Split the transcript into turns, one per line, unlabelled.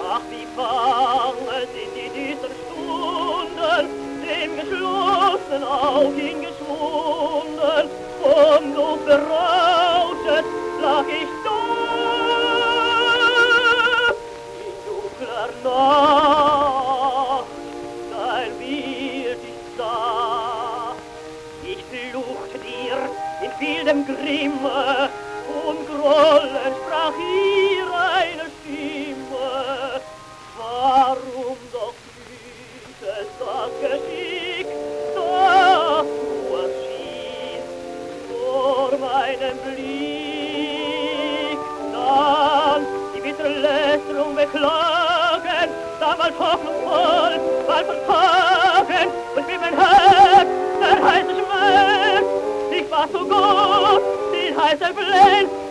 Ach, wie bange sind die düstern Stunden, dem geschlossenen Aug hingeschwunden, vom Luft berauschet lag ich da, in dunkler Nacht, dein Bild ich sah. Ich fluchte dir in vielem Grimme, und grollend sprach ihr eine Stimme. Warum doch gütes das Geschick, dass du erschien vor meinem Blick? Dann die bittere Lästerung beklagen, damals hoffnungsvoll, bald vertagen, und wie mein Herz der heiße Schmerz, ich war so gut, die heiße Blend,